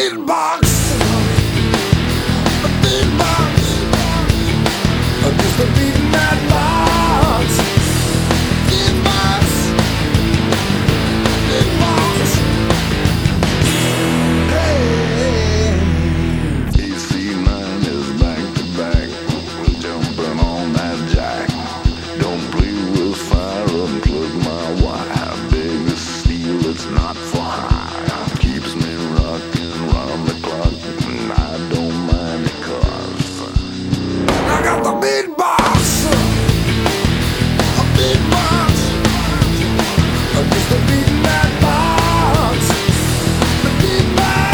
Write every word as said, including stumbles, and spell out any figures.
beatbox, a beatbox, I'm just a beating that box. Beatbox, beatbox. Hey, A C nine is back to back, jumping on that jack. Don't play with fire, unplug my wire. Big as steel, it's not for hire. Keeps me rocking round the clock, and I don't mind it 'cause I got the beatbox, a beatbox, I'm just a beating that box. The beatbox.